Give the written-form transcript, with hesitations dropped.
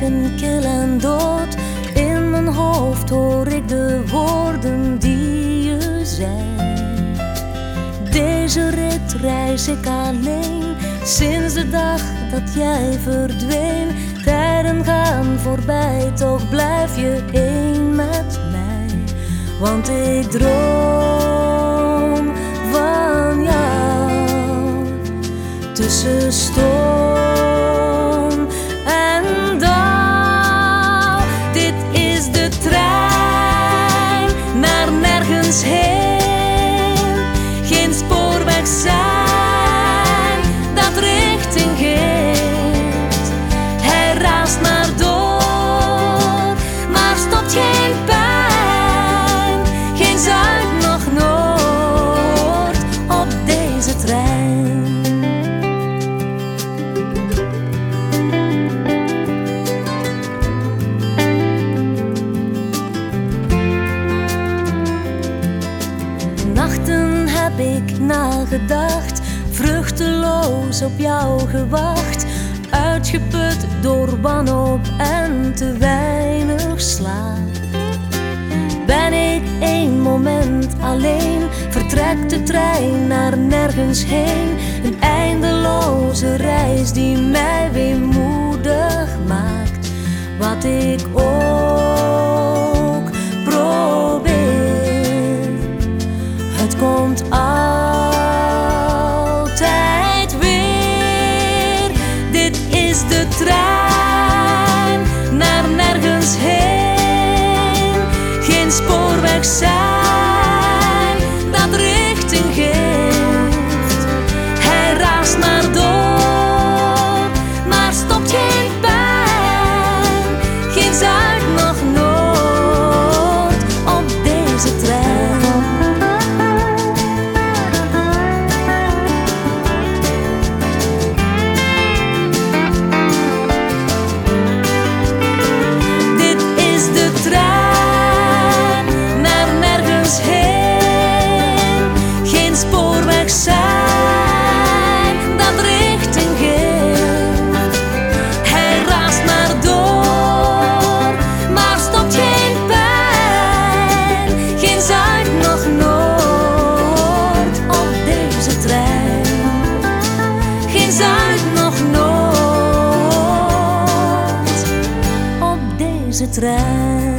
ben kil en dood. In mijn hoofd hoor ik de woorden die je zei. Deze rit reis ik alleen, sinds de dag dat jij verdween. Tijden gaan voorbij, toch blijf je één met mij. Want ik droom van jou, tussen storm en dauw. Dit is de trein naar nergens heen, geen spoorweg zijn dat richting geeft. Hij raast maar door, maar stopt geen pijn, geen zuid noch noord op deze trein. Nachten heb ik nagedacht, vruchteloos op jou gewacht. Uitgeput door wanhoop en te weinig slaap. Ben ik één moment alleen, vertrekt de trein naar nergens heen. Een eindeloze reis die mij weemoedig maakt. Wat ik ook probeer, het komt altijd weer. Dit is de trein naar nergens heen, geen spoorweg zijn dat richting geeft. Hij raast maar door, maar stopt geen pijn, geen zuid noch noord op deze trein. Zijn dat richting geeft. Hij raast maar door, maar stopt geen pijn, geen zuid noch noord op deze trein. Geen zuid noch noord op deze trein.